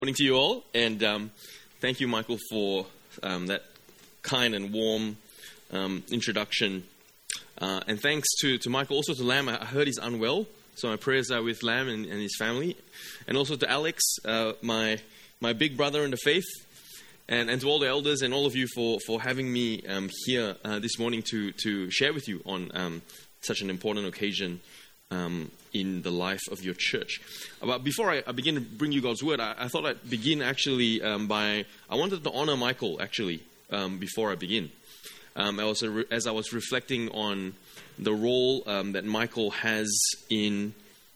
Morning to you all, and thank you, Michael, for that kind and warm introduction. And thanks to Michael, also to Lam. I heard he's unwell, so my prayers are with Lam and his family. And also to Alex, my big brother in the faith, and to all the elders and all of you for having me here this morning to share with you on such an important occasion in the life of your church. But before I begin to bring you God's word, I thought I'd begin actually I wanted to honor Michael actually before I begin. As I was reflecting on the role that Michael has in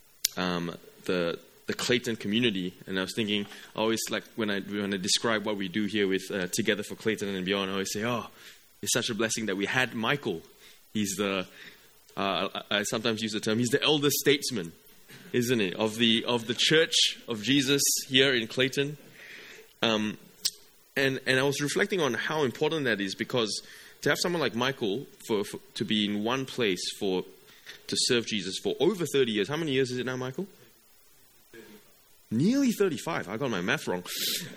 the Clayton community, and I was thinking, I always like when I describe what we do here with Together for Clayton and Beyond, I always say, it's such a blessing that we had Michael. He's the I sometimes use the term, he's the elder statesman, isn't it, of the Church of Jesus here in Clayton. And I was reflecting on how important that is, because to have someone like Michael to be in one place to serve Jesus for over 30 years. How many years is it now, Michael? 35. Nearly 35. I got my math wrong.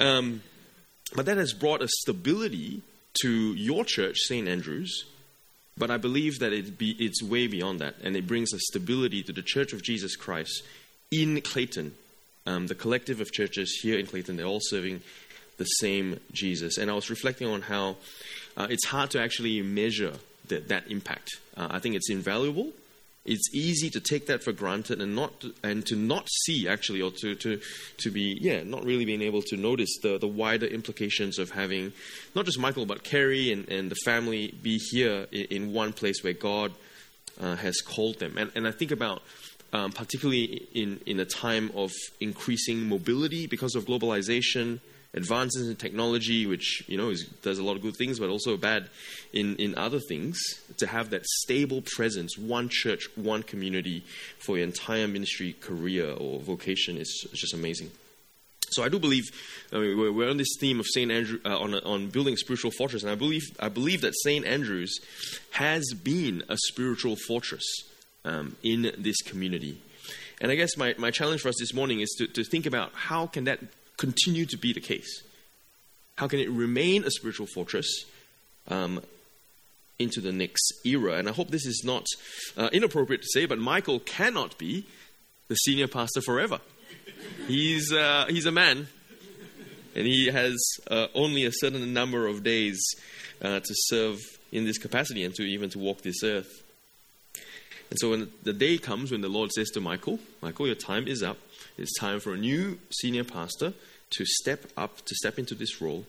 But that has brought a stability to your church, St. Andrew's. But I believe that it's way beyond that, and it brings a stability to the Church of Jesus Christ in Clayton. The collective of churches here in Clayton, they're all serving the same Jesus. And I was reflecting on how it's hard to actually measure that impact. I think it's invaluable. It's easy to take that for granted and to not see actually, or to be not really being able to notice the wider implications of having not just Michael but Carrie and the family be here in one place where God has called them. And I think about particularly in a time of increasing mobility because of globalization, advances in technology, which does a lot of good things, but also bad in other things. To have that stable presence, one church, one community for your entire ministry, career, or vocation is just amazing. So I do believe we're on this theme of St. Andrew on building a spiritual fortress, and I believe that St. Andrew's has been a spiritual fortress in this community. And I guess my challenge for us this morning is to think about how can that continue to be the case? How can it remain a spiritual fortress into the next era? And I hope this is not inappropriate to say, but Michael cannot be the senior pastor forever. He's a man, and he has only a certain number of days to serve in this capacity and to walk this earth. And so when the day comes when the Lord says to Michael, your time is up. It's time for a new senior pastor to step into this role.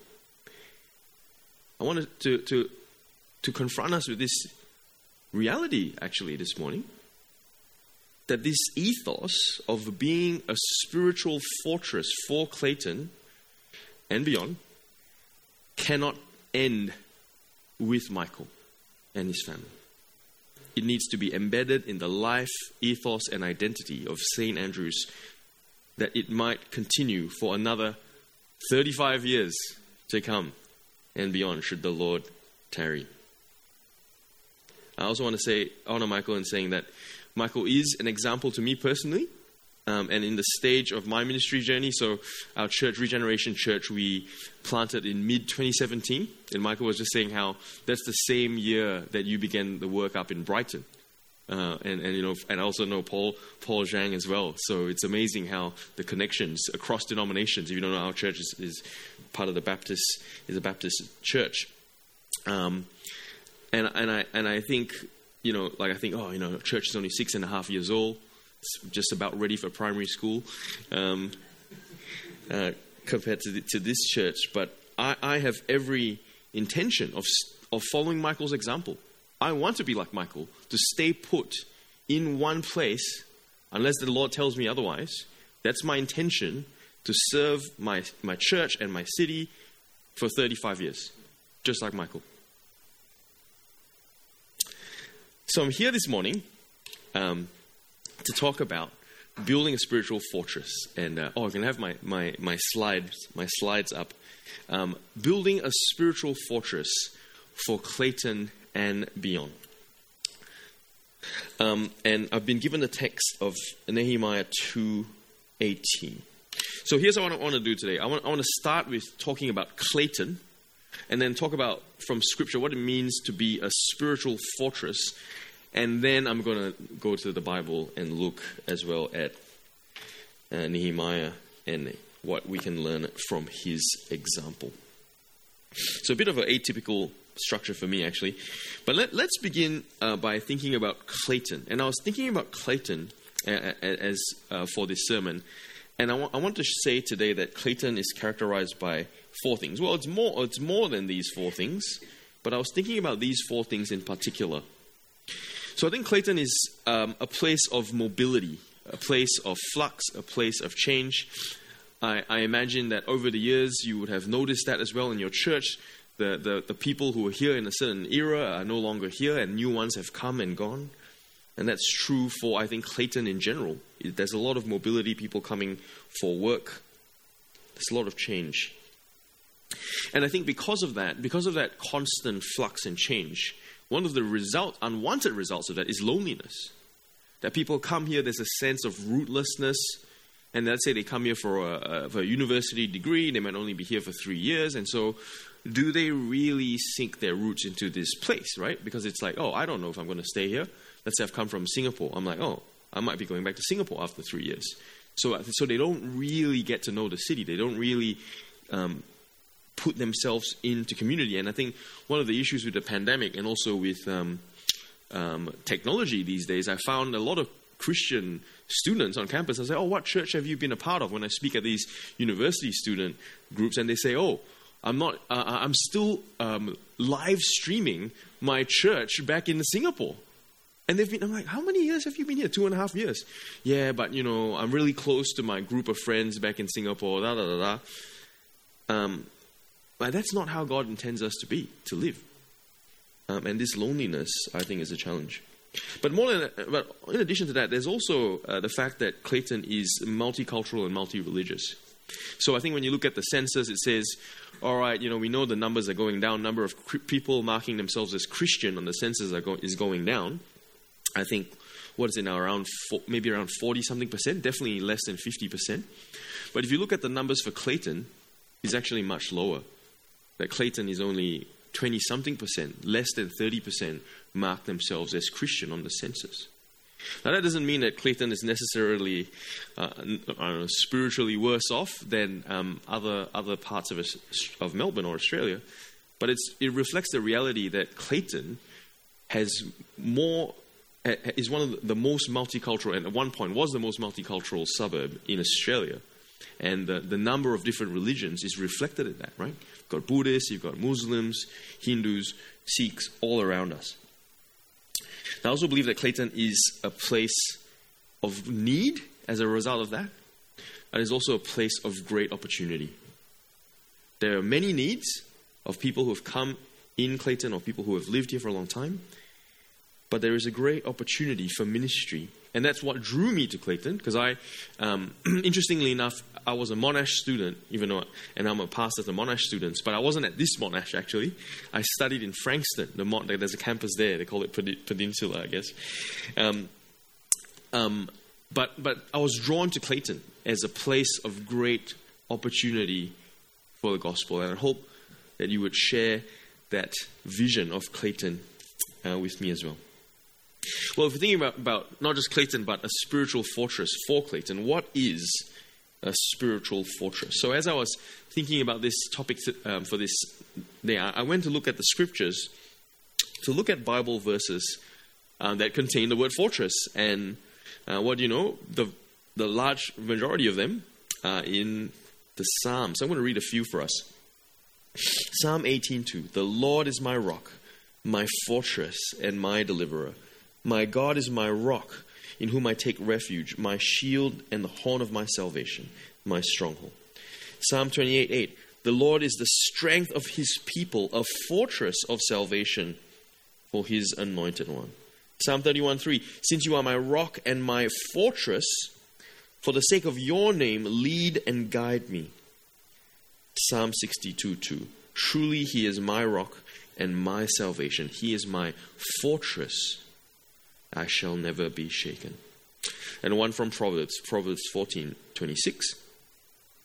I wanted to confront us with this reality, actually, this morning, that this ethos of being a spiritual fortress for Clayton and beyond cannot end with Michael and his family. It needs to be embedded in the life, ethos, and identity of St. Andrew's, that it might continue for another 35 years to come and beyond, should the Lord tarry. I also want to honor Michael in saying that Michael is an example to me personally, and in the stage of my ministry journey. So our church, Regeneration Church, we planted in mid-2017, and Michael was just saying how that's the same year that you began the work up in Brighton. And I also know Paul Zhang as well. So it's amazing how the connections across denominations. If you don't know, our church is part of the Baptist, is a Baptist church. And I think, church is only 6.5 years old. It's just about ready for primary school compared to this church. But I have every intention of following Michael's example. I want to be like Michael, to stay put in one place, unless the Lord tells me otherwise. That's my intention, to serve my church and my city for 35 years, just like Michael. So I'm here this morning to talk about building a spiritual fortress. And I can have my slides up. Building a spiritual fortress for Clayton and beyond. And I've been given the text of Nehemiah 2:18. So here's what I want to do today. I want to start with talking about Clayton, and then talk about from Scripture what it means to be a spiritual fortress. And then I'm going to go to the Bible and look as well at Nehemiah and what we can learn from his example. So a bit of an atypical structure for me, actually. But let's begin by thinking about Clayton. And I was thinking about Clayton as for this sermon. And I want to say today that Clayton is characterized by 4 things. Well, it's more than these 4 things. But I was thinking about these 4 things in particular. So I think Clayton is a place of mobility, a place of flux, a place of change. I imagine that over the years you would have noticed that as well in your church. The people who were here in a certain era are no longer here, and new ones have come and gone. And that's true for, I think, Clayton in general. There's a lot of mobility, people coming for work. There's a lot of change. And I think because of that constant flux and change, one of the unwanted results of that is loneliness. That people come here, there's a sense of rootlessness. And let's say they come here for a university degree, they might only be here for 3 years. And so do they really sink their roots into this place, right? Because it's like, I don't know if I'm going to stay here. Let's say I've come from Singapore. I'm like, I might be going back to Singapore after 3 years. So they don't really get to know the city. They don't really put themselves into community. And I think one of the issues with the pandemic and also with technology these days, I found a lot of Christian students on campus. I say, what church have you been a part of? When I speak at these university student groups, and they say, I'm still live streaming my church back in Singapore. And I'm like, how many years have you been here? 2.5 years. Yeah, but I'm really close to my group of friends back in Singapore, But that's not how God intends us to live. And this loneliness, I think, is a challenge. But in addition to that, there's also the fact that Clayton is multicultural and multi-religious. So I think when you look at the census, it says, all right, we know the numbers are going down. Number of people marking themselves as Christian on the census is going down. I think, what is it now, maybe around 40-something percent, definitely less than 50%. But if you look at the numbers for Clayton, it's actually much lower. That Clayton is only 20-something percent, less than 30% mark themselves as Christian on the census. Now that doesn't mean that Clayton is necessarily spiritually worse off than other parts of Melbourne or Australia, but it reflects the reality that Clayton is one of the most multicultural, and at one point was the most multicultural suburb in Australia. And the number of different religions is reflected in that, right? You've got Buddhists, you've got Muslims, Hindus, Sikhs, all around us. I also believe that Clayton is a place of need as a result of that. And it's also a place of great opportunity. There are many needs of people who have come in Clayton or people who have lived here for a long time. But there is a great opportunity for ministry. And that's what drew me to Clayton, because interestingly enough, I was a Monash student, and I'm a pastor to Monash students, but I wasn't at this Monash, actually. I studied in Frankston. There's a campus there. They call it Peninsula, I guess. But I was drawn to Clayton as a place of great opportunity for the gospel. And I hope that you would share that vision of Clayton with me as well. Well, if we're thinking about not just Clayton, but a spiritual fortress for Clayton, what is a spiritual fortress? So as I was thinking about this topic for this day, I went to look at the scriptures to look at Bible verses that contain the word fortress. And what do you know? The large majority of them are in the Psalms. So I'm going to read a few for us. Psalm 18:2. The Lord is my rock, my fortress, and my deliverer. My God is my rock, in whom I take refuge, my shield and the horn of my salvation, my stronghold. Psalm 28:8. The Lord is the strength of his people, a fortress of salvation for his anointed one. Psalm 31:3. Since you are my rock and my fortress, for the sake of your name, lead and guide me. Psalm 62:2. Truly he is my rock and my salvation. He is my fortress. I shall never be shaken. And one from Proverbs 14:26.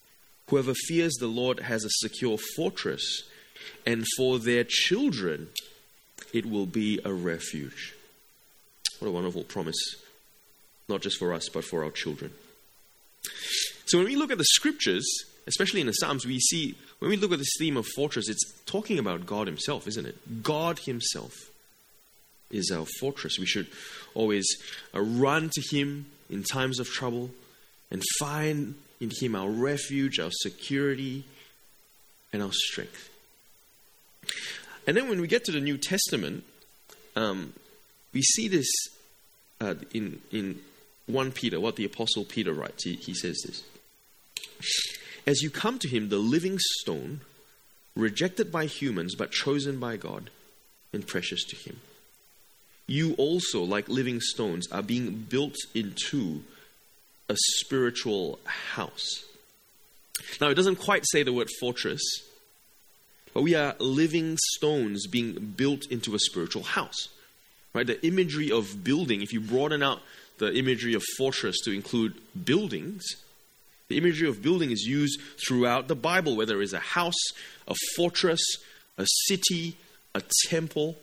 Whoever fears the Lord has a secure fortress, and for their children it will be a refuge. What a wonderful promise, not just for us, but for our children. So when we look at the scriptures, especially in the Psalms, we see, when we look at this theme of fortress, it's talking about God himself, isn't it? God himself is our fortress. We should always run to him in times of trouble and find in him our refuge, our security, and our strength. And then when we get to the New Testament, we see this in 1 Peter, what the Apostle Peter writes. He says this: "As you come to him, the living stone, rejected by humans but chosen by God and precious to him, you also, like living stones, are being built into a spiritual house." Now, it doesn't quite say the word fortress, but we are living stones being built into a spiritual house. Right? The imagery of building, if you broaden out the imagery of fortress to include buildings, the imagery of building is used throughout the Bible, whether it's a house, a fortress, a city, a temple.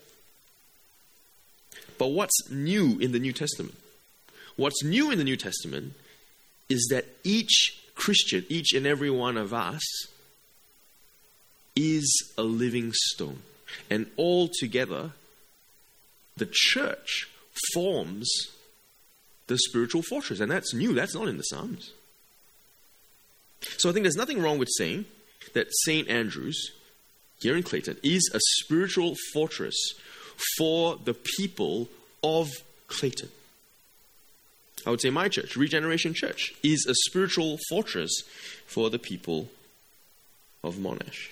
But what's new in the New Testament? What's new in the New Testament is that each Christian, each and every one of us, is a living stone. And all together, the church forms the spiritual fortress. And that's new. That's not in the Psalms. So I think there's nothing wrong with saying that St. Andrew's, here in Clayton, is a spiritual fortress for the people of Clayton. I would say my church, Regeneration Church, is a spiritual fortress for the people of Monash.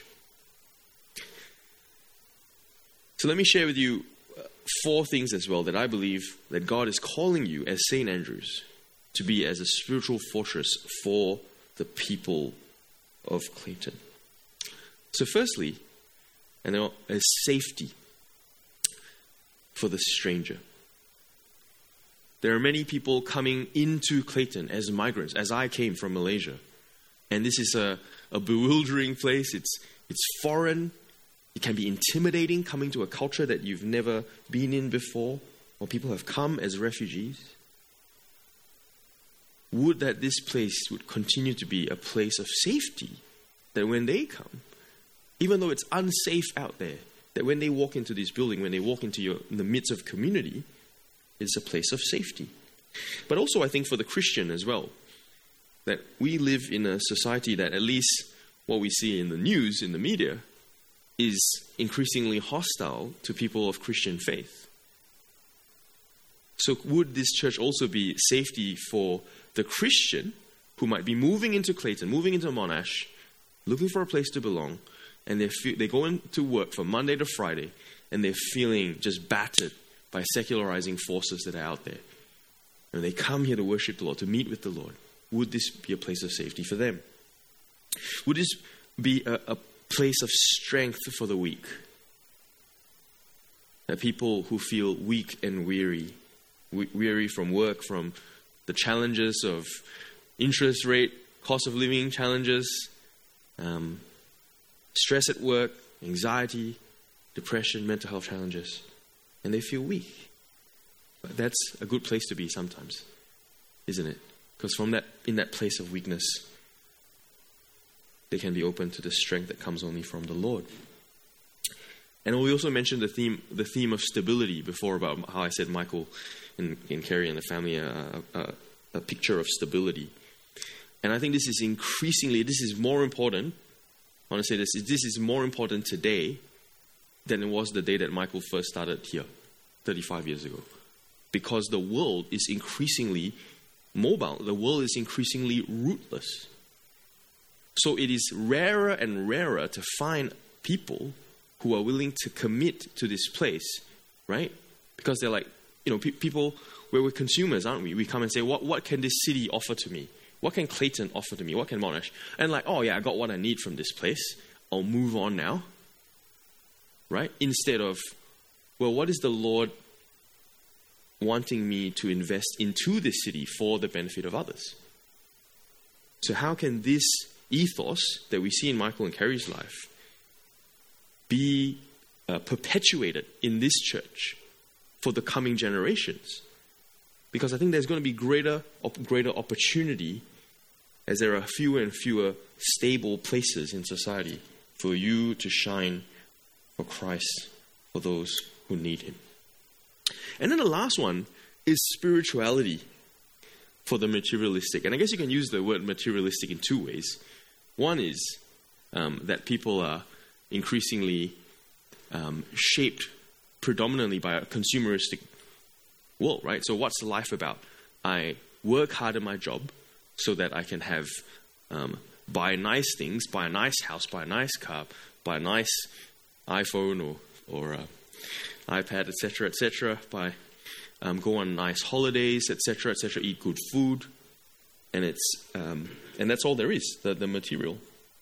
So let me share with you 4 things as well that I believe that God is calling you as St. Andrew's to be as a spiritual fortress for the people of Clayton. So firstly, as safety for the stranger. There are many people coming into Clayton as migrants, as I came from Malaysia. And this is a bewildering place. It's foreign. It can be intimidating coming to a culture that you've never been in before, or people have come as refugees. Would that this place would continue to be a place of safety, that when they come, even though it's unsafe out there, that when they walk into this building, when they walk into in the midst of community, it's a place of safety. But also I think for the Christian as well, that we live in a society that, at least what we see in the news, in the media, is increasingly hostile to people of Christian faith. So would this church also be safety for the Christian who might be moving into Clayton, moving into Monash, looking for a place to belong, and they go into work from Monday to Friday, and they're feeling just battered by secularizing forces that are out there. And they come here to worship the Lord, to meet with the Lord. Would this be a place of safety for them? Would this be a place of strength for the weak? That people who feel weak and weary from work, from the challenges of interest rate, cost of living challenges, stress at work, anxiety, depression, mental health challenges, and they feel weak. But that's a good place to be sometimes, isn't it? Because in that place of weakness, they can be open to the strength that comes only from the Lord. And we also mentioned the theme of stability before, about how I said Michael and Carrie and the family a picture of stability. And I think this is more important. I want to say this is more important today than it was the day that Michael first started here 35 years ago. Because the world is increasingly mobile. The world is increasingly rootless. So it is rarer and rarer to find people who are willing to commit to this place, right? Because they're like, people, we're consumers, aren't we? We come and say, what can this city offer to me? What can Clayton offer to me? What can Monash? And like, oh yeah, I got what I need from this place. I'll move on now, right? Instead of, well, what is the Lord wanting me to invest into this city for the benefit of others? So how can this ethos that we see in Michael and Kerry's life be perpetuated in this church for the coming generations. Because I think there's going to be greater opportunity as there are fewer and fewer stable places in society for you to shine for Christ, for those who need Him. And then the last one is spirituality for the materialistic. And I guess you can use the word materialistic in two ways. One is that people are increasingly shaped predominantly by a consumeristic world, right? So what's life about? I work hard at my job so that I can have buy nice things, buy a nice house, buy a nice car, buy a nice iPhone or iPad, etc., buy go on nice holidays, etc., eat good food, and that's all there is, the material.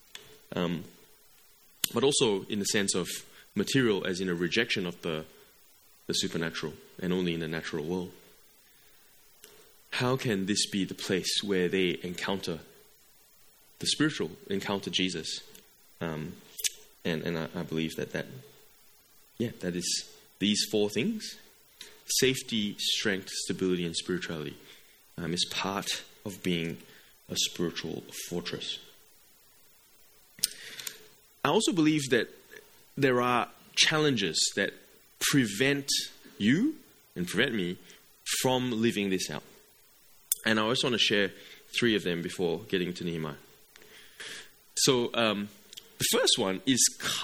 But also in the sense of material as in a rejection of the supernatural and only in the natural world. How can this be the place where they encounter the spiritual, encounter Jesus? And I believe that is these four things: safety, strength, stability, and spirituality is part of being a spiritual fortress. I also believe that there are challenges that prevent you and prevent me from living this out. And I just want to share 3 of them before getting to Nehemiah. So the first one is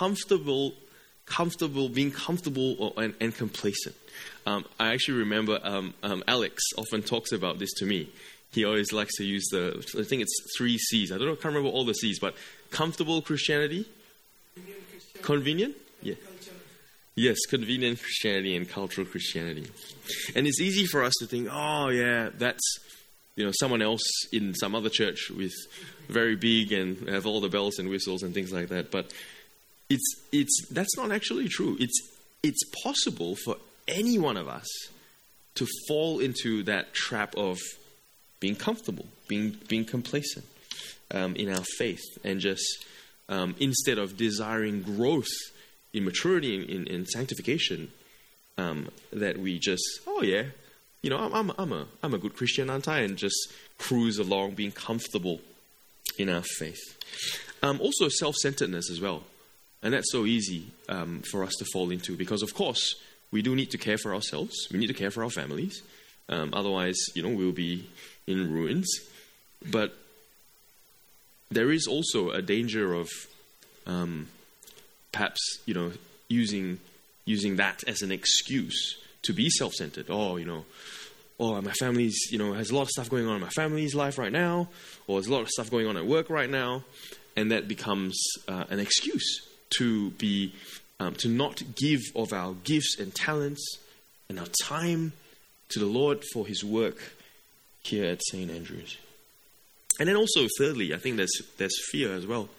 being comfortable and complacent. I actually remember Alex often talks about this to me. He always likes to use I think it's 3 C's. I can't remember all the C's, but comfortable Christianity, convenient, yeah. Yes, convenient Christianity and cultural Christianity. And it's easy for us to think, oh yeah, that's someone else in some other church with very big and have all the bells and whistles and things like that. But that's not actually true. It's possible for any one of us to fall into that trap of being comfortable, being complacent in our faith, and just instead of desiring growth in maturity, in sanctification, that we just, I'm a good Christian, aren't I? And just cruise along, being comfortable in our faith. Also self-centeredness as well. And that's so easy for us to fall into, because of course we do need to care for ourselves. We need to care for our families. Otherwise, we'll be in ruins. But there is also a danger of perhaps, using that as an excuse to be self-centered. My family's, has a lot of stuff going on in my family's life right now, or there's a lot of stuff going on at work right now, and that becomes an excuse to not give of our gifts and talents and our time to the Lord for His work here at St. Andrews. And then also, thirdly, I think there's fear as well.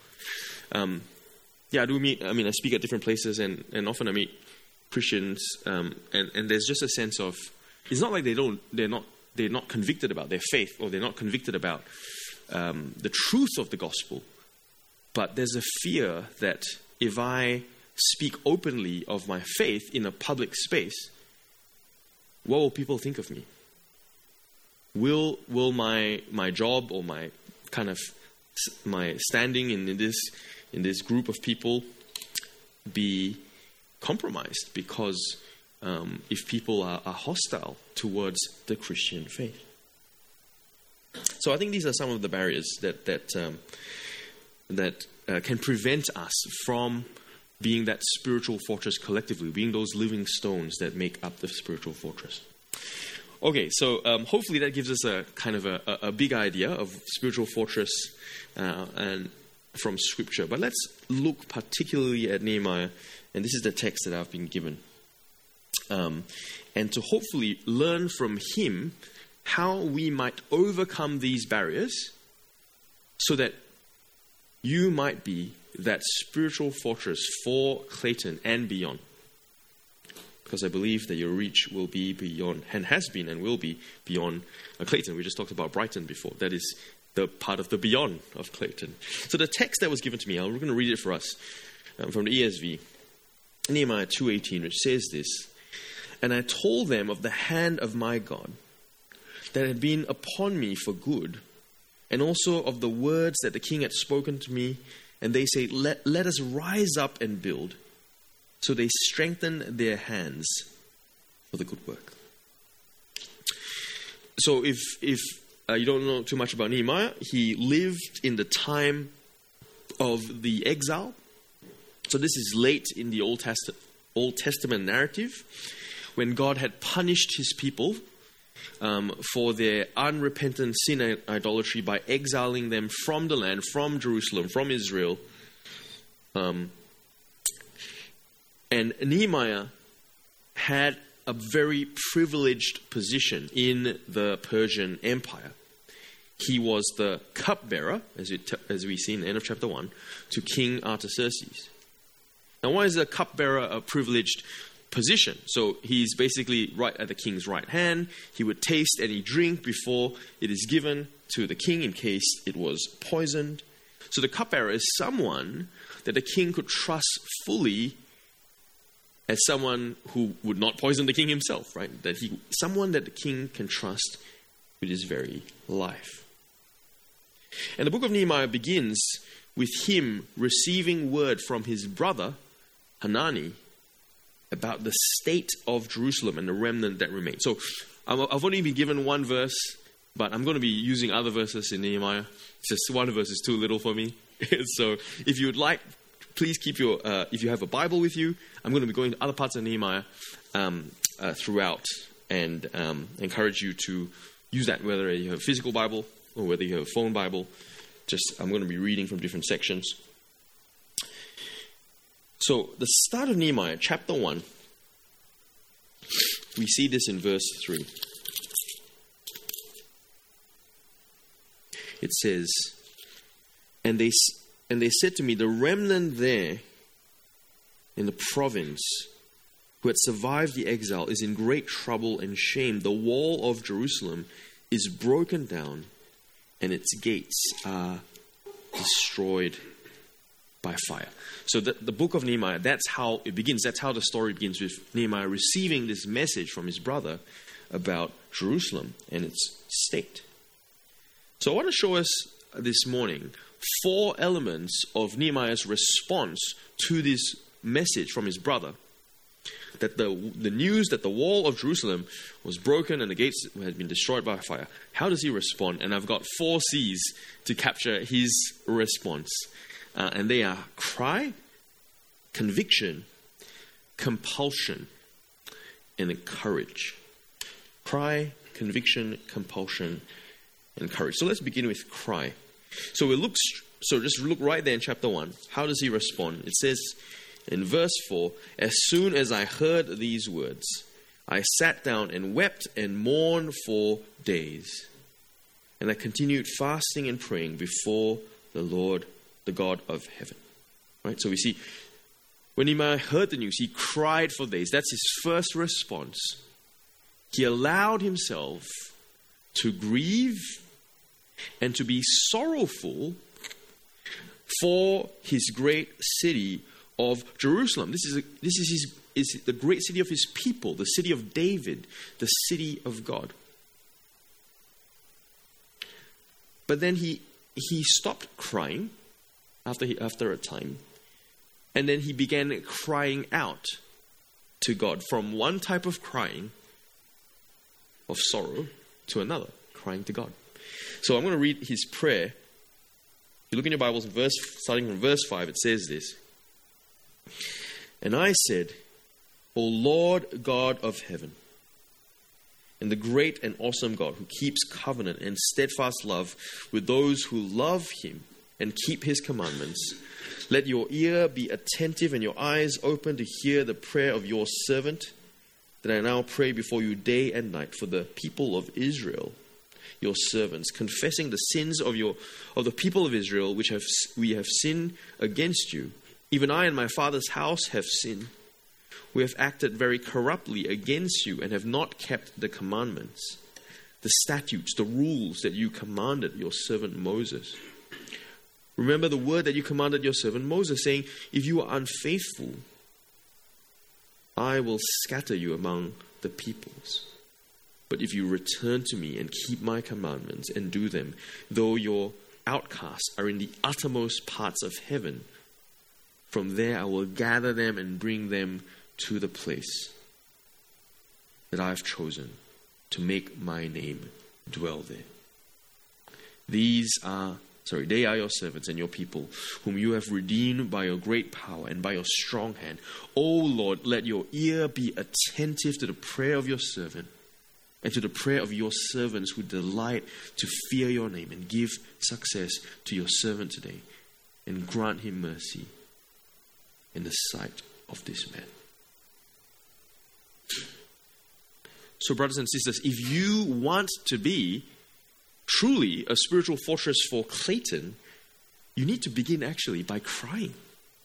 I speak at different places, and often I meet Christians, and there's just a sense of, it's not like they're not convicted about their faith, or they're not convicted about the truth of the gospel, but there's a fear that if I speak openly of my faith in a public space, what will people think of me? Will my job or my standing in this group of people be compromised because if people are hostile towards the Christian faith? So I think these are some of the barriers that can prevent us from being that spiritual fortress collectively, being those living stones that make up the spiritual fortress. Okay, so hopefully that gives us a kind of a big idea of spiritual fortress and from Scripture. But let's look particularly at Nehemiah, and this is the text that I've been given. And to hopefully learn from him how we might overcome these barriers so that you might be that spiritual fortress for Clayton and beyond. Because I believe that your reach will be beyond, and has been and will be beyond Clayton. We just talked about Brighton before. That is the part of the beyond of Clayton. So the text that was given to me, we're going to read it for us from the ESV, Nehemiah 2:18, which says this, "And I told them of the hand of my God that had been upon me for good, and also of the words that the king had spoken to me. And they say, let us rise up and build. So they strengthened their hands for the good work." So if you don't know too much about Nehemiah, he lived in the time of the exile. So this is late in the Old Testament narrative, when God had punished his people for their unrepentant sin and idolatry by exiling them from the land, from Jerusalem, from Israel. And Nehemiah had a very privileged position in the Persian Empire. He was the cupbearer, as we see in the end of chapter 1, to King Artaxerxes. Now, why is a cupbearer a privileged position? So he's basically right at the king's right hand. He would taste any drink before it is given to the king in case it was poisoned. So the cupbearer is someone that the king could trust fully as someone who would not poison the king himself, right? Someone that the king can trust with his very life. And the book of Nehemiah begins with him receiving word from his brother, Hanani, about the state of Jerusalem and the remnant that remained. So I've only been given one verse, but I'm going to be using other verses in Nehemiah. It's just one verse is too little for me. So if you would like, please keep if you have a Bible with you, I'm going to be going to other parts of Nehemiah throughout, and encourage you to use that, whether you have a physical Bible or whether you have a phone Bible. I'm going to be reading from different sections. So the start of Nehemiah, chapter 1, we see this in verse 3. It says, And they said to me, the remnant there in the province who had survived the exile is in great trouble and shame. The wall of Jerusalem is broken down, and its gates are destroyed by fire. So the book of Nehemiah, that's how it begins. That's how the story begins, with Nehemiah receiving this message from his brother about Jerusalem and its state. So I want to show us this morning 4 elements of Nehemiah's response to this message from his brother, that the news that the wall of Jerusalem was broken and the gates had been destroyed by fire. How does he respond? And I've got 4 C's to capture his response. And they are cry, conviction, compulsion, and courage. Cry, conviction, compulsion, and courage. So let's begin with cry. So just look right there in chapter 1. How does he respond? It says in verse 4, "As soon as I heard these words, I sat down and wept and mourned for days. And I continued fasting and praying before the Lord, the God of heaven." Right? So we see, when Nehemiah heard the news, he cried for days. That's his first response. He allowed himself to grieve and to be sorrowful for his great city of Jerusalem. This is the great city of his people, the city of David, the city of God. But then he stopped crying after a time, and then he began crying out to God, from one type of crying of sorrow to another, crying to God. So I'm going to read his prayer. If you look in your Bibles, starting from verse 5, it says this. "And I said, O Lord God of heaven, and the great and awesome God who keeps covenant and steadfast love with those who love him and keep his commandments, let your ear be attentive and your eyes open to hear the prayer of your servant, that I now pray before you day and night for the people of Israel, your servants, confessing the sins of the people of Israel, which we have sinned against you. Even I and my father's house have sinned. We have acted very corruptly against you and have not kept the commandments the statutes, the rules that you commanded your servant Moses. Remember the word that you commanded your servant Moses, saying, if you are unfaithful, I will scatter you among the peoples. But if you return to me and keep my commandments and do them, though your outcasts are in the uttermost parts of heaven, from there I will gather them and bring them to the place that I have chosen to make my name dwell there. They are your servants and your people, whom you have redeemed by your great power and by your strong hand. O Lord, let your ear be attentive to the prayer of your servant and to the prayer of your servants who delight to fear your name, and give success to your servant today, and grant him mercy in the sight of this man. So, brothers and sisters, if you want to be truly a spiritual fortress for Clayton, you need to begin actually by crying.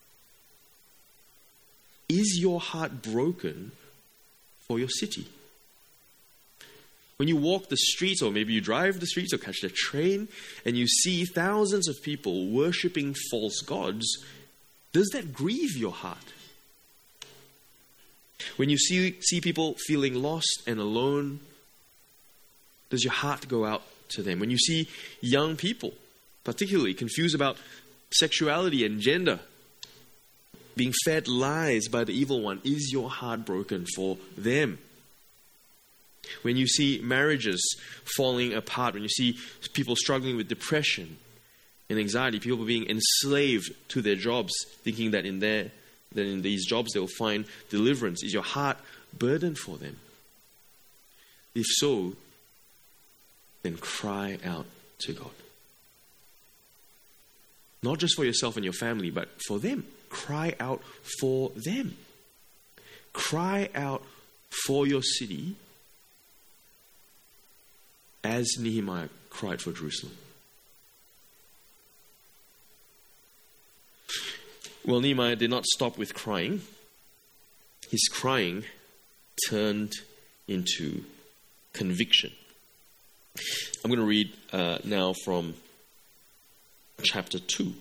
Is your heart broken for your city? When you walk the streets, or maybe you drive the streets or catch the train, and you see thousands of people worshipping false gods, does that grieve your heart? When you see people feeling lost and alone, does your heart go out to them? When you see young people, particularly confused about sexuality and gender, being fed lies by the evil one, is your heart broken for them? When you see marriages falling apart, when you see people struggling with depression and anxiety, people being enslaved to their jobs, thinking that in these jobs they'll find deliverance, is your heart burdened for them? If so, then cry out to God. Not just for yourself and your family, but for them. Cry out for them. Cry out for your city, as Nehemiah cried for Jerusalem. Well, Nehemiah did not stop with crying. His crying turned into conviction. I'm going to read now from chapter 2.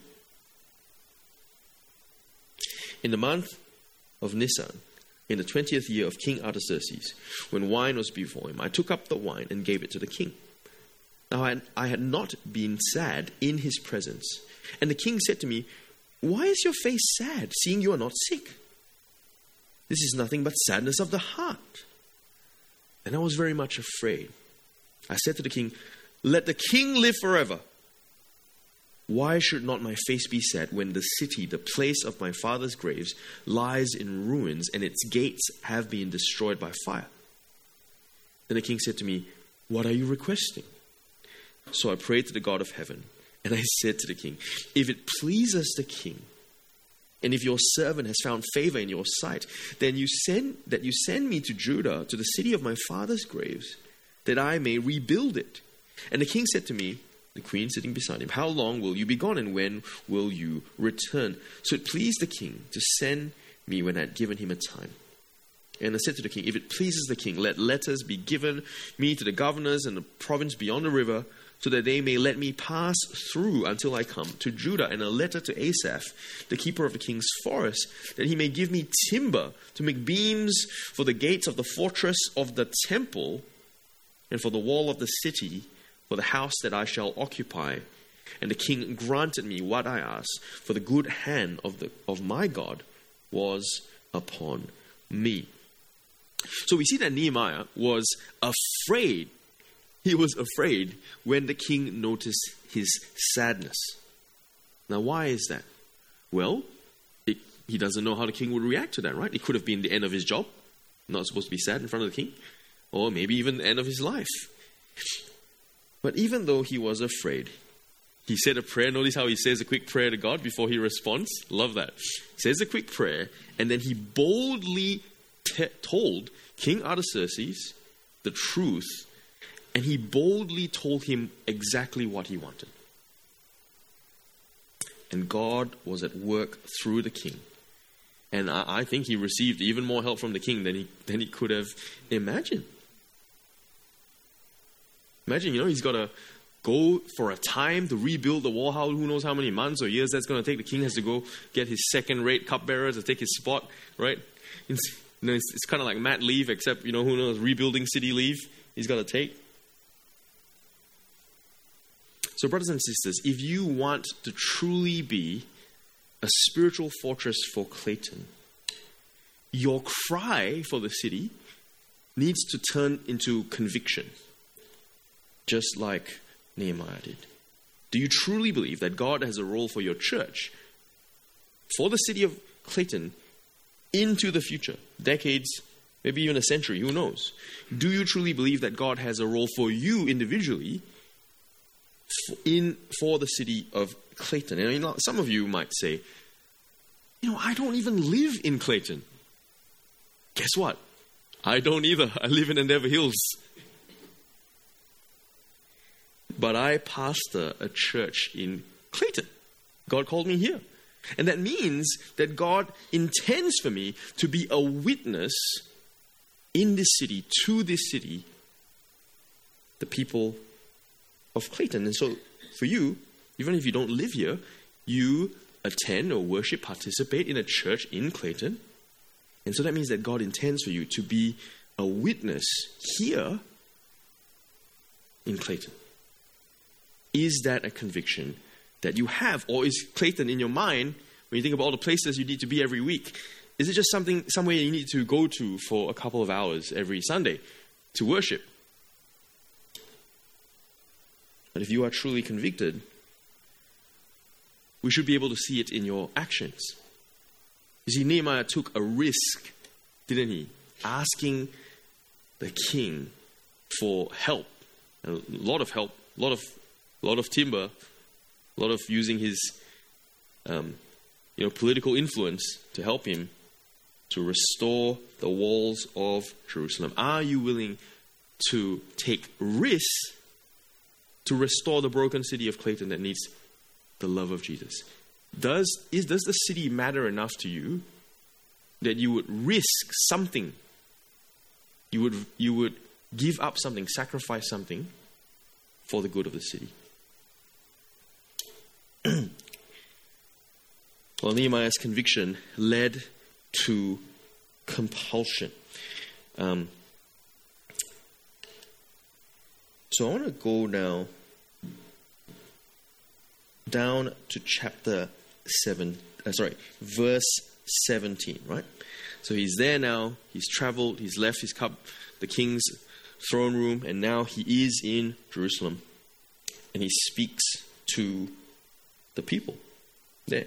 In the month of Nisan, in the 20th year of King Artaxerxes, when wine was before him, I took up the wine and gave it to the king. Now I had not been sad in his presence. And the king said to me, "Why is your face sad, seeing you are not sick? This is nothing but sadness of the heart." And I was very much afraid. I said to the king, "Let the king live forever. Why should not my face be sad when the city, the place of my father's graves, lies in ruins and its gates have been destroyed by fire?" Then the king said to me, "What are you requesting?" So I prayed to the God of heaven, and I said to the king, "If it pleases the king, and if your servant has found favor in your sight, then you send me to Judah, to the city of my father's graves, that I may rebuild it." And the king said to me, the queen sitting beside him, "How long will you be gone, and when will you return?" So it pleased the king to send me when I had given him a time. And I said to the king, "If it pleases the king, let letters be given me to the governors in the province beyond the river, so that they may let me pass through until I come to Judah, and a letter to Asaph, the keeper of the king's forest, that he may give me timber to make beams for the gates of the fortress of the temple, and for the wall of the city, for the house that I shall occupy." And the king granted me what I asked, for the good hand of my God was upon me. So we see that Nehemiah was afraid. He was afraid when the king noticed his sadness. Now, why is that? Well, he doesn't know how the king would react to that, right? It could have been the end of his job, not supposed to be sad in front of the king, or maybe even the end of his life. But even though he was afraid, he said a prayer. Notice how he says a quick prayer to God before he responds. Love that. He says a quick prayer, and then he boldly told King Artaxerxes the truth, and he boldly told him exactly what he wanted. And God was at work through the king. And I think he received even more help from the king than he could have imagined. Imagine, he's got to go for a time to rebuild the wall. Who knows how many months or years that's going to take. The king has to go get his second-rate cupbearer to take his spot, right? It's kind of like mat leave, except, who knows, rebuilding city leave he's got to take. So brothers and sisters, if you want to truly be a spiritual fortress for Clayton, your cry for the city needs to turn into conviction, just like Nehemiah did. Do you truly believe that God has a role for your church, for the city of Clayton, into the future, decades, maybe even a century, who knows? Do you truly believe that God has a role for you individually for the city of Clayton? And some of you might say, I don't even live in Clayton. Guess what? I don't either. I live in Endeavour Hills. But I pastor a church in Clayton. God called me here. And that means that God intends for me to be a witness in this city, to this city, the people of Clayton. And so for you, even if you don't live here, you attend or worship, participate in a church in Clayton. And so that means that God intends for you to be a witness here in Clayton. Is that a conviction that you have? Or is Clayton in your mind, when you think about all the places you need to be every week, is it just somewhere you need to go to for a couple of hours every Sunday to worship? But if you are truly convicted, we should be able to see it in your actions. You see, Nehemiah took a risk, didn't he? Asking the king for help. A lot of help, a lot of timber, a lot of using his political influence to help him to restore the walls of Jerusalem. Are you willing to take risks to restore the broken city of Clayton that needs the love of Jesus? Does the city matter enough to you that you would risk something? You would give up something, sacrifice something for the good of the city. Well, Nehemiah's conviction led to compulsion. So I want to go now down to verse 17, right? So he's there now, he's traveled, he's left the king's throne room, and now he is in Jerusalem. And he speaks to the people there.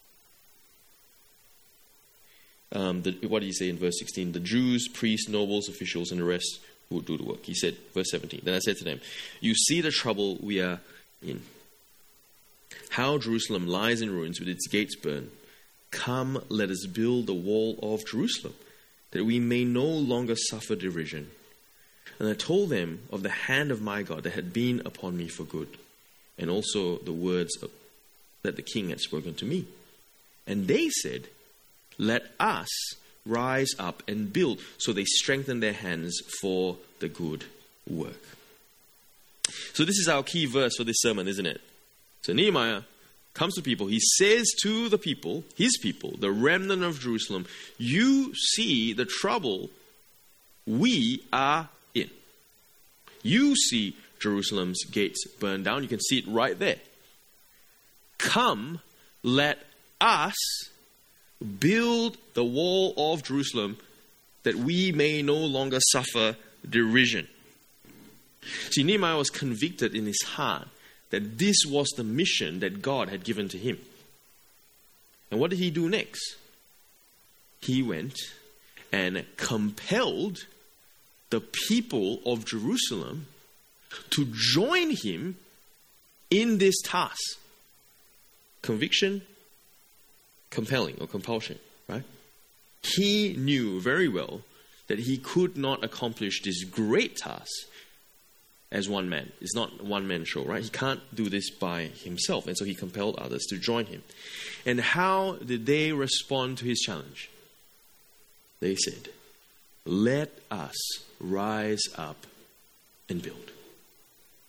What did he say in verse 16? The Jews, priests, nobles, officials, and the rest who would do the work. He said, verse 17, then I said to them, you see the trouble we are in. How Jerusalem lies in ruins with its gates burned. Come, let us build the wall of Jerusalem, that we may no longer suffer derision. And I told them of the hand of my God that had been upon me for good, and also the words that the king had spoken to me. And they said, let us rise up and build. So they strengthened their hands for the good work. So this is our key verse for this sermon, isn't it? So Nehemiah comes to people. He says to the people, his people, the remnant of Jerusalem, you see the trouble we are in. You see Jerusalem's gates burned down. You can see it right there. Come, let us build the wall of Jerusalem that we may no longer suffer derision. See, Nehemiah was convicted in his heart that this was the mission that God had given to him. And what did he do next? He went and compelled the people of Jerusalem to join him in this task. Conviction, compelling or compulsion, right? He knew very well that he could not accomplish this great task as one man. It's not a one-man show, right? He can't do this by himself. And so he compelled others to join him. And how did they respond to his challenge? They said, let us rise up and build.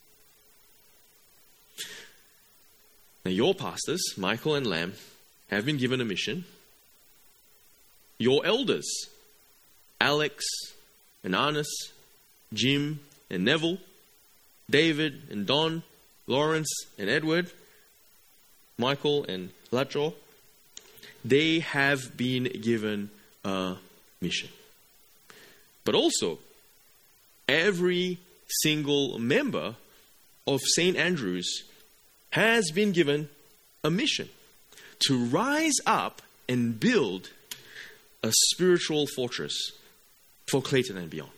Now, your pastors, Michael and Lam, have been given a mission. Your elders, Alex and Arnis, Jim and Neville, David and Don, Lawrence and Edward, Michael and Lacho, they have been given a mission. But also, every single member of St. Andrew's has been given a mission to rise up and build a spiritual fortress for Clayton and beyond.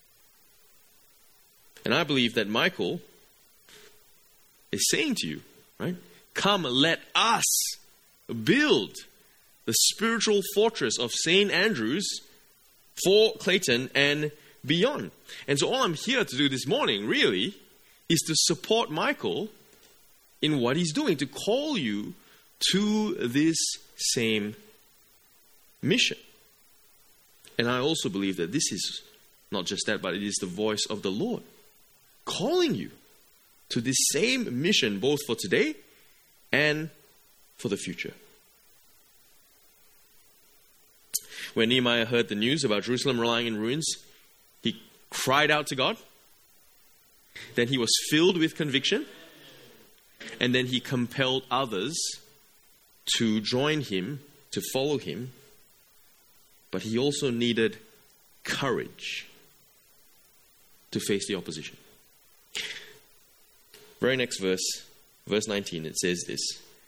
And I believe that Michael is saying to you, right? Come, let us build the spiritual fortress of St. Andrew's for Clayton and beyond. And so all I'm here to do this morning, really, is to support Michael in what he's doing, to call you to this same mission. And I also believe that this is not just that, but it is the voice of the Lord calling you to this same mission, both for today and for the future. When Nehemiah heard the news about Jerusalem lying in ruins, he cried out to God. Then he was filled with conviction. And then he compelled others to join him, to follow him. But he also needed courage to face the opposition. Very next verse, verse 19, it says this.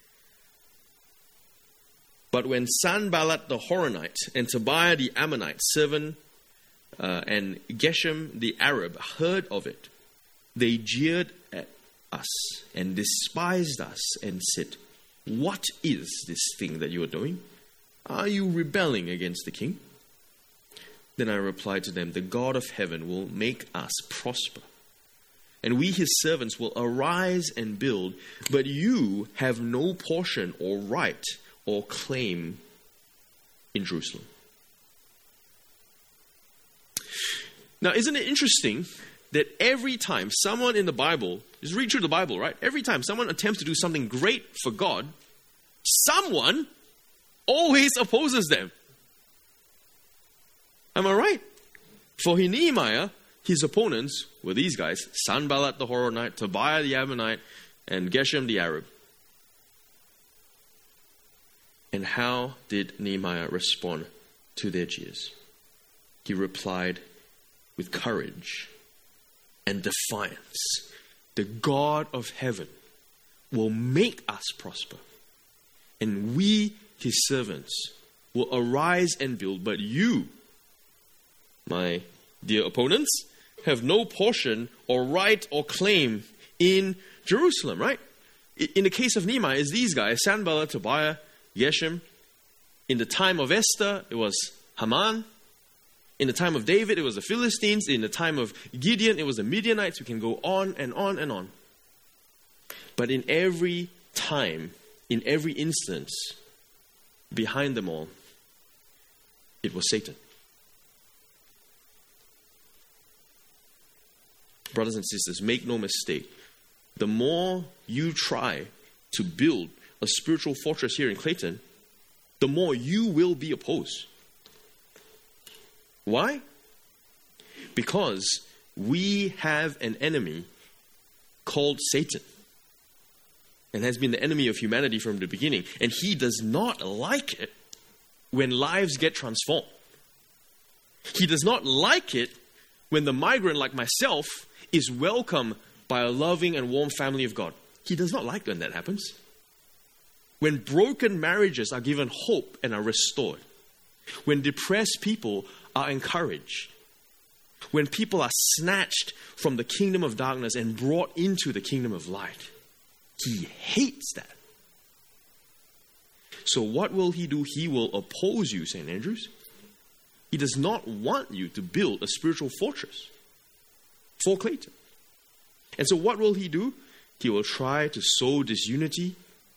But when Sanballat the Horonite and Tobiah the Ammonite servant and Geshem the Arab heard of it, they jeered at us and despised us and said, "What is this thing that you are doing? Are you rebelling against the king?" Then I replied to them, "The God of heaven will make us prosper, and we his servants will arise and build, but you have no portion or right or claim in Jerusalem." Now, isn't it interesting that every time someone in the Bible, just read through the Bible, right? Every time someone attempts to do something great for God, someone always opposes them. Am I right? For Nehemiah, his opponents were these guys, Sanballat the Horonite, Tobiah the Ammonite, and Geshem the Arab. And how did Nehemiah respond to their jeers? He replied with courage and defiance. The God of heaven will make us prosper, and we, his servants, will arise and build, but you, my dear opponents, have no portion or right or claim in Jerusalem, right? In the case of Nehemiah, it's these guys, Sanballat, Tobiah, Geshem. In the time of Esther, it was Haman. In the time of David, it was the Philistines. In the time of Gideon, it was the Midianites. We can go on and on and on. But in every time, in every instance, behind them all, it was Satan. Brothers and sisters, make no mistake. The more you try to build a spiritual fortress here in Clayton, the more you will be opposed. Why? Because we have an enemy called Satan, and has been the enemy of humanity from the beginning. And he does not like it when lives get transformed. He does not like it when the migrant like myself is welcomed by a loving and warm family of God. He does not like when that happens. When broken marriages are given hope and are restored. When depressed people are encouraged. When people are snatched from the kingdom of darkness and brought into the kingdom of light. He hates that. So what will he do? He will oppose you, St. Andrews. He does not want you to build a spiritual fortress for Clayton. And so what will he do? He will try to sow disunity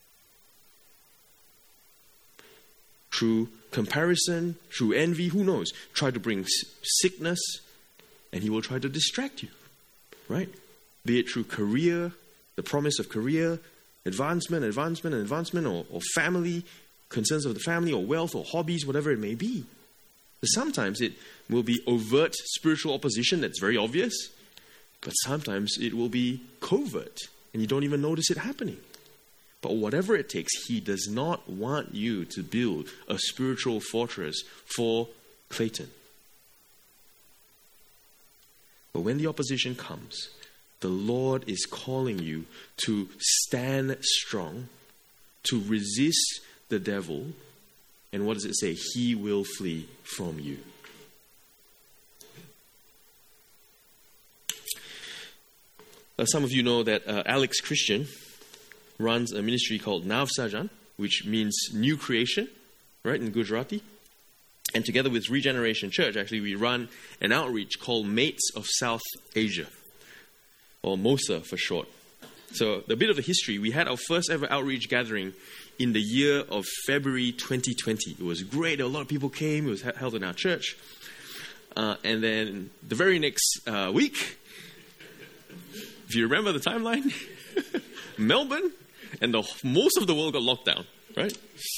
through comparison, through envy, who knows? Try to bring sickness, and he will try to distract you, right? Be it through career, the promise of career, advancement, or family, concerns of the family, or wealth, or hobbies, whatever it may be. But sometimes it will be overt spiritual opposition that's very obvious, but sometimes it will be covert, and you don't even notice it happening. But whatever it takes, He does not want you to build a spiritual fortress for Clayton. But when the opposition comes, the Lord is calling you to stand strong, to resist the devil, and what does it say? He will flee from you. Some of you know that Alex Christian runs a ministry called Nav Sajan, which means new creation, right, in Gujarati. And together with Regeneration Church, actually, we run an outreach called Mates of South Asia, or MOSA for short. So, a bit of the history, we had our first ever outreach gathering in the year of February 2020. It was great. A lot of people came. It was held in our church. And then the very next week, if you remember the timeline, Melbourne and most of the world got locked down, right?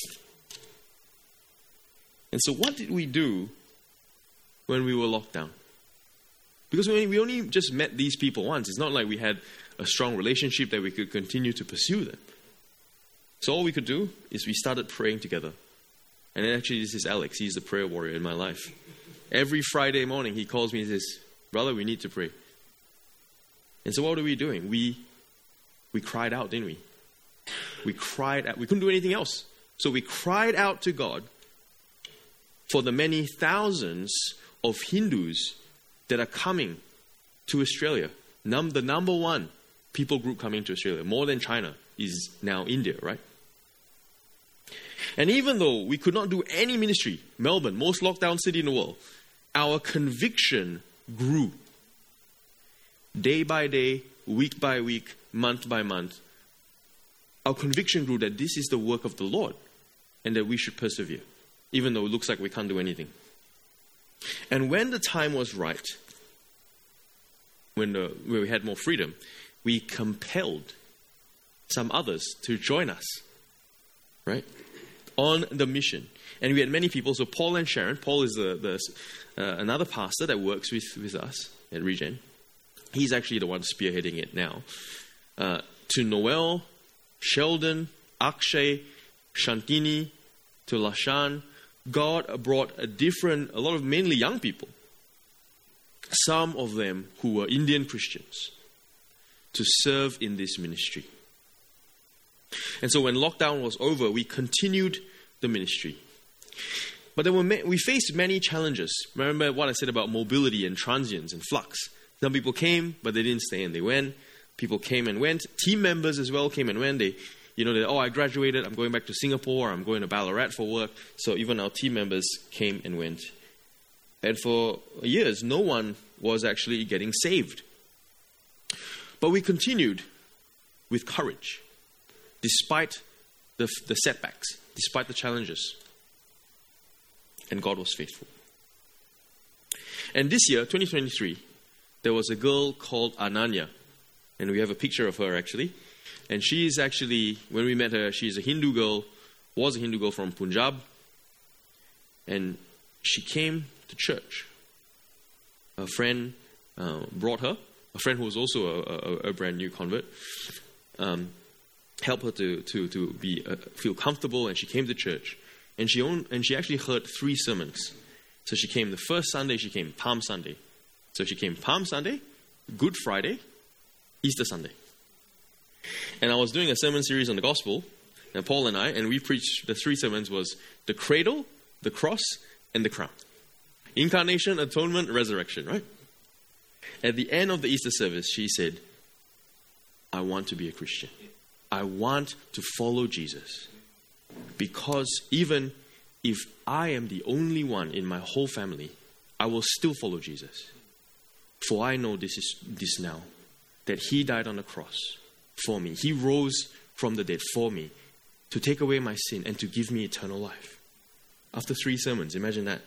And so what did we do when we were locked down? Because we only just met these people once. It's not like we had a strong relationship that we could continue to pursue them. So all we could do is we started praying together. And actually this is Alex. He's the prayer warrior in my life. Every Friday morning he calls me and says, "Brother, we need to pray." And so what were we doing? We cried out, didn't we? We cried out. We couldn't do anything else. So we cried out to God for the many thousands of Hindus that are coming to Australia. The number one people group coming to Australia, more than China, is now India, right? And even though we could not do any ministry, Melbourne, most lockdown city in the world, our conviction grew. Day by day, week by week, month by month. Our conviction grew that this is the work of the Lord and that we should persevere, even though it looks like we can't do anything. And when the time was right, when we had more freedom, we compelled some others to join us, right, on the mission. And we had many people. So Paul and Sharon, Paul is another pastor that works with us at Regen. He's actually the one spearheading it now. To Noel, Sheldon, Akshay, Shantini, to Lashan, God brought a lot of mainly young people, some of them who were Indian Christians, to serve in this ministry. And so when lockdown was over, we continued the ministry. But then we faced many challenges. Remember what I said about mobility and transience and flux. Some people came, but they didn't stay and they went. People came and went. Team members as well came and went. I graduated, I'm going back to Singapore, I'm going to Ballarat for work. So even our team members came and went. And for years, no one was actually getting saved. But we continued with courage, despite the setbacks, despite the challenges. And God was faithful. And this year, 2023, there was a girl called Ananya. And we have a picture of her actually. And she is actually, when we met her, she's a Hindu girl, was a Hindu girl from Punjab. And she came to church. A friend brought her, a friend who was also a brand new convert, helped her to feel comfortable, and she came to church. And she actually heard 3 sermons. So she came the first Sunday, she came Palm Sunday. So she came Palm Sunday, Good Friday, Easter Sunday. And I was doing a sermon series on the gospel, and Paul and I, and we preached, the 3 sermons was the cradle, the cross, and the crown. Incarnation, atonement, resurrection, right? At the end of the Easter service, she said, I want to be a Christian. I want to follow Jesus. Because even if I am the only one in my whole family, I will still follow Jesus. For I know this now, that He died on the cross for me. He rose from the dead for me to take away my sin and to give me eternal life. After 3 sermons, imagine that.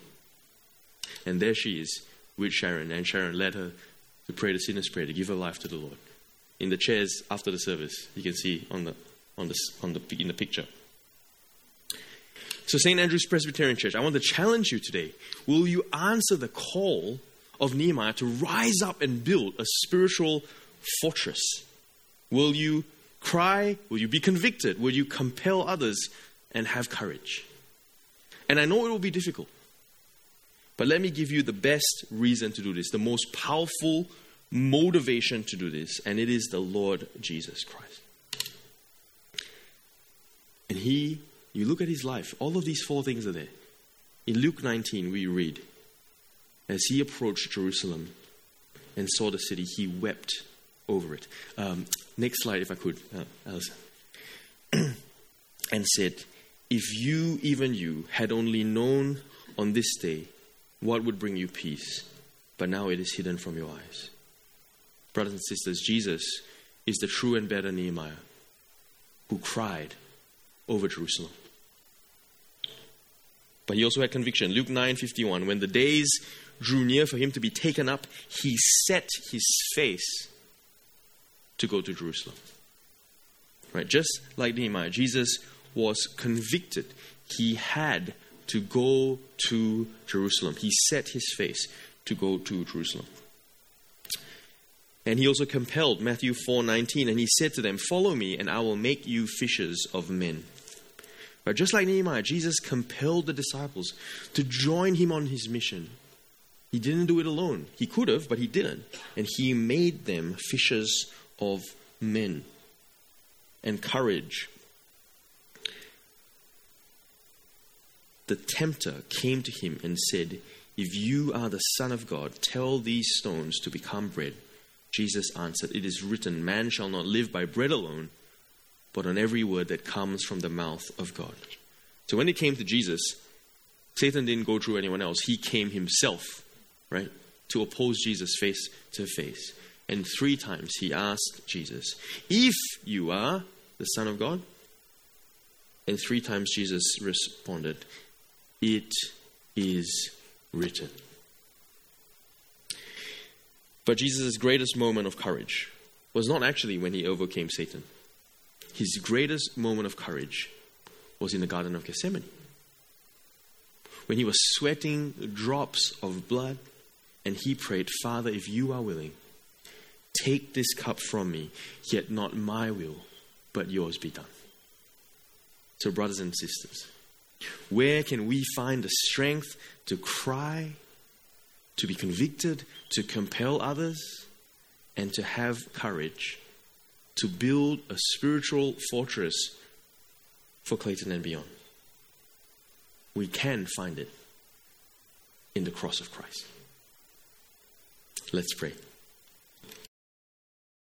And there she is with Sharon, and Sharon led her to pray the sinner's prayer, to give her life to the Lord. in the chairs after the service. You can see in the picture. So St. Andrew's Presbyterian Church, I want to challenge you today. Will you answer the call of Nehemiah to rise up and build a spiritual fortress? Will you cry? Will you be convicted? Will you compel others and have courage? And I know it will be difficult. But let me give you the best reason to do this, the most powerful motivation to do this, and it is the Lord Jesus Christ. And you look at his life, all of these 4 things are there. In Luke 19, we read, as he approached Jerusalem and saw the city, he wept over it. Next slide, if I could, Alison. And said, if you, even you, had only known on this day what would bring you peace, but now it is hidden from your eyes. Brothers and sisters, Jesus is the true and better Nehemiah who cried over Jerusalem. But he also had conviction. Luke 9:51, when the days drew near for him to be taken up, he set his face to go to Jerusalem. Right? Just like Nehemiah, Jesus was convicted. He had to go to Jerusalem. He set his face to go to Jerusalem. And he also compelled, Matthew 4:19, and he said to them, follow me and I will make you fishers of men. But just like Nehemiah, Jesus compelled the disciples to join him on his mission. He didn't do it alone. He could have, but he didn't. And he made them fishers of men. And courage. The tempter came to him and said, if you are the Son of God, tell these stones to become bread. Jesus answered, it is written, man shall not live by bread alone, but on every word that comes from the mouth of God. So when it came to Jesus, Satan didn't go through anyone else. He came himself, right, to oppose Jesus face to face. And 3 times he asked Jesus, if you are the Son of God. And 3 times Jesus responded, it is written. But Jesus' greatest moment of courage was not actually when he overcame Satan. His greatest moment of courage was in the Garden of Gethsemane. When he was sweating drops of blood and he prayed, Father, if you are willing, take this cup from me, yet not my will, but yours be done. So brothers and sisters, where can we find the strength to cry, to be convicted, to compel others, and to have courage to build a spiritual fortress for Clayton and beyond? We can find it in the cross of Christ. Let's pray.